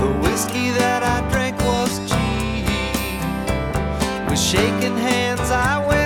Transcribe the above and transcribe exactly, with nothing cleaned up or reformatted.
The whiskey that I drank was cheap. With shaking hands I went